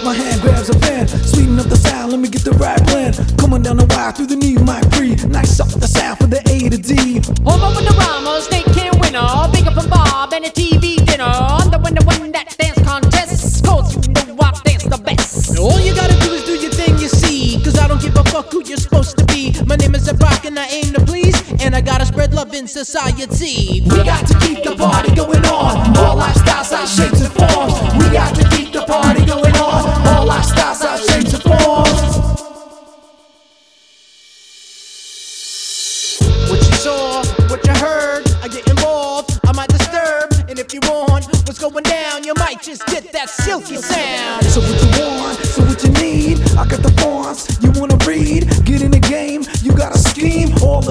My hand grabs a pen, sweeten up the sound, let me get the right blend. Coming down the wire through the knee, mic free. Nice up the sound for the A to D. Home over the Ramos, they can't win her. Big up from Bob and a TV dinner. I'm the one that won that dance contest. Cause you know I dance the best. All you gotta do is do your thing, you see. Cause I don't give a fuck who you're supposed to be. My name is Brock and I aim to please. And I gotta spread love in society. We got to keep the party going on. All lifestyles, our shapes and forms. We got to keep the party going on. All lifestyles, our shapes and forms. What you saw, what you heard, I get involved, I might disturb. And if you want what's going down, you might just get that silky sound. So what you want, so what you need, I got the fonts. You wanna read, get in the game, you gotta scheme. All